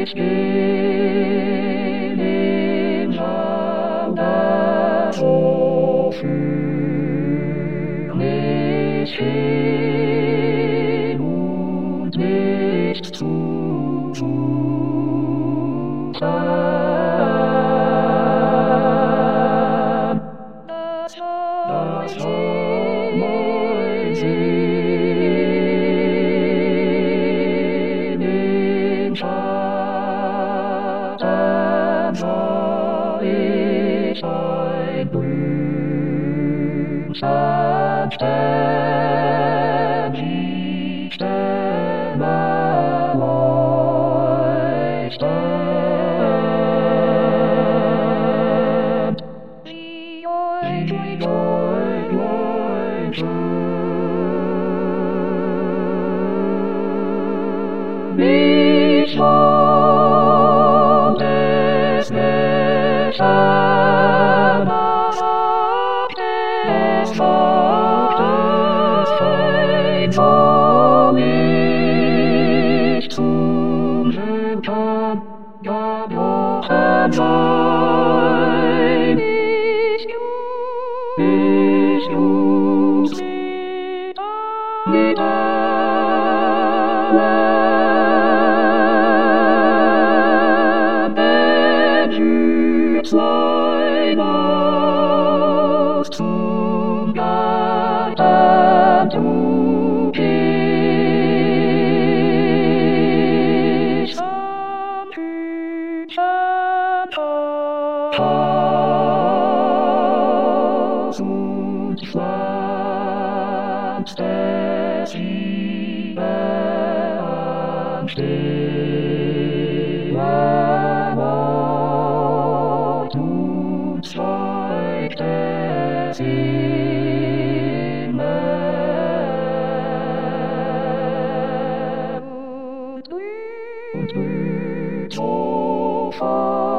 stehen im Schau das so für mich hin und nichts zu suchen. Das soll mein Sinn in Schatten sah ich ein Blümchen stehen, die Sterne leuchten. Ich wollte es nicht anders, es sagte es fein, soll ich zum Glück gebrochen sein. Ich muss mit allem bemüht sein, aus zum Garten zu gehen. Am Hütchenhaus und pflanzt es überall stehen Wort und zeugt es immer und blüht so fort.